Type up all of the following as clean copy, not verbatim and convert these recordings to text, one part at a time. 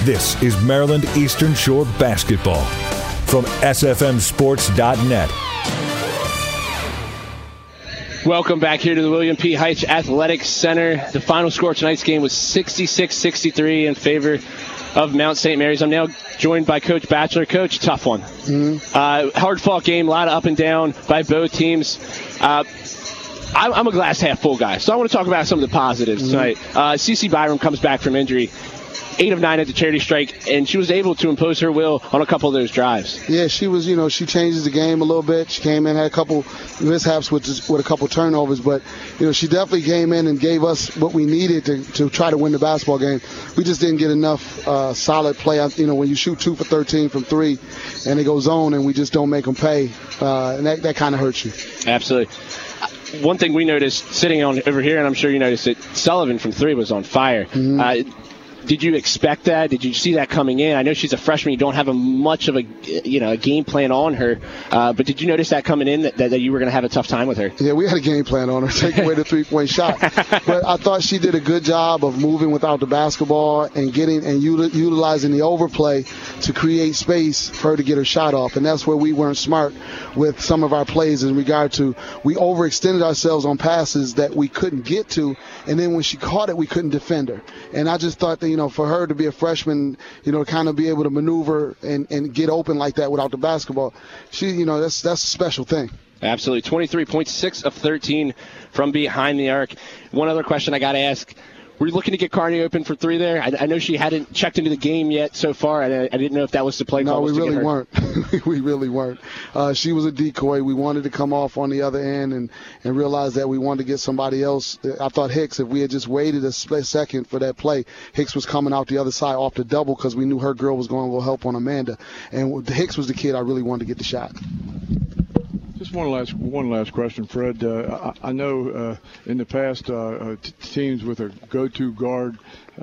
This is Maryland Eastern Shore basketball from SFMSports.net. Welcome back here to the William P. Heights Athletic Center. The final score of tonight's game was 66-63 in favor of Mount St. Mary's. I'm now joined by Coach Batchelor. Coach, tough one. Hard-fought game, a lot of up and down by both teams. I'm a glass half full guy, so I want to talk about some of the positives tonight. CeCe Byram comes back from injury, 8 of 9 at the charity strike, and she was able to impose her will on a couple of those drives. Yeah, she was, she changes the game a little bit. She came in, had a couple mishaps with a couple turnovers, but, she definitely came in and gave us what we needed to try to win the basketball game. We just didn't get enough solid play. When you shoot 2 for 13 from 3 and they go zone and we just don't make them pay, and that kind of hurts you. Absolutely. One thing we noticed sitting on over here, and I'm sure you noticed it, Sullivan from 3 was on fire. Did you expect that? Did you see that coming in? I know she's a freshman. You don't have much of a game plan on her. But did you notice that coming in that you were going to have a tough time with her? Yeah, we had a game plan on her, take away the 3-point shot. But I thought she did a good job of moving without the basketball and utilizing the overplay to create space for her to get her shot off. And that's where we weren't smart with some of our plays in regard to we overextended ourselves on passes that we couldn't get to. And then when she caught it, we couldn't defend her. And I just thought that, for her to be a freshman, to kind of be able to maneuver and get open like that without the basketball, that's a special thing. Absolutely. 23.6 of 13 from behind the arc. One other question I got to ask. Were you looking to get Carney open for 3 there? I know she hadn't checked into the game yet so far. I didn't know if that was the play call. No, we really weren't. We really weren't. She was a decoy. We wanted to come off on the other end and realize that we wanted to get somebody else. I thought Hicks, if we had just waited a split second for that play, Hicks was coming out the other side off the double because we knew her girl was going to go help on Amanda. And Hicks was the kid I really wanted to get the shot. Just one last question, Fred. I know in the past teams with a go-to guard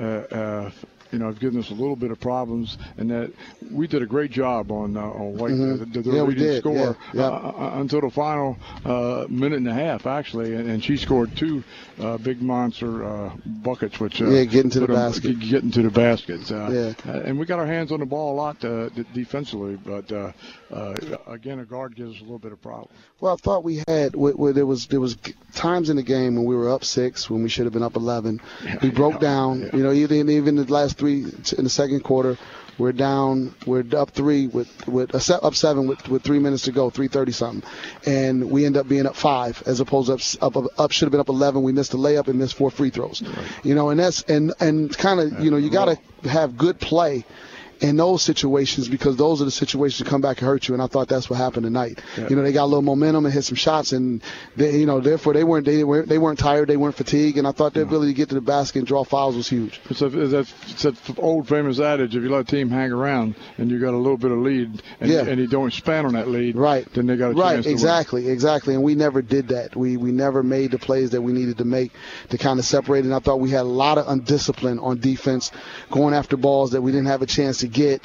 have given us a little bit of problems, and that we did a great job on White, the leading score until the final minute and a half, actually, and she scored 2 big monster buckets, which getting to the basket. Getting to the basket. And we got our hands on the ball a lot defensively, but again, a guard gives us a little bit of problem. Well, I thought we had there was times in the game when we were up 6 when we should have been up 11. We broke down. Even the last 3 in the second quarter, we're up 3 up 7 with 3 minutes to go, 3:30 something, and we end up being up 5 as opposed to up should have been up 11. We missed a layup and missed 4 free throws. Right. And that's and kind of you got to have good play in those situations, because those are the situations that come back and hurt you. And I thought that's what happened tonight. Yeah. They got a little momentum and hit some shots, and they, therefore they weren't tired, they weren't fatigued, and I thought their ability to get to the basket and draw fouls was huge. It's that old famous adage: if you let a team hang around and you got a little bit of lead, and you don't expand on that lead, then they got a chance to win. Exactly. And we never did that. We never made the plays that we needed to make to kind of separate. And I thought we had a lot of undiscipline on defense, going after balls that we didn't have a chance to get,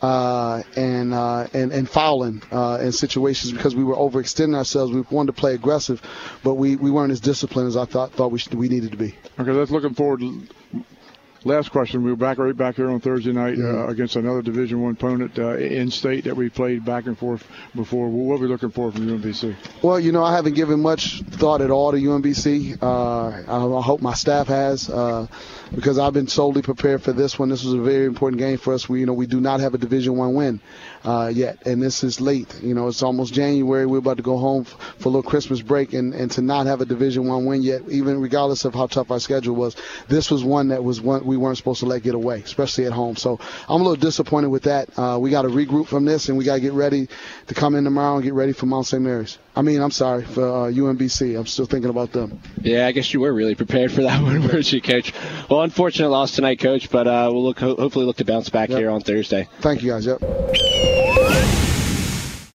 and fouling in situations because we were overextending ourselves. We wanted to play aggressive, but we weren't as disciplined as I thought we needed to be. Okay, let's looking forward. Last question. We were right back here on Thursday night against another Division I opponent in state that we played back and forth before. What are we looking for from UMBC? Well, I haven't given much thought at all to UMBC. I hope my staff has, because I've been solely prepared for this one. This was a very important game for us. We do not have a Division I win yet, and this is late. It's almost January. We're about to go home for a little Christmas break, and to not have a Division I win yet, even regardless of how tough our schedule was, this was one we weren't supposed to let get away, especially at home. So I'm a little disappointed with that. We got to regroup from this, and we got to get ready to come in tomorrow and get ready for Mount St. Mary's. For UMBC. I'm still thinking about them. Yeah, I guess you were really prepared for that one, weren't you, Coach? Well, unfortunate loss tonight, Coach, but we'll hopefully look to bounce back here on Thursday. Thank you, guys. Yep.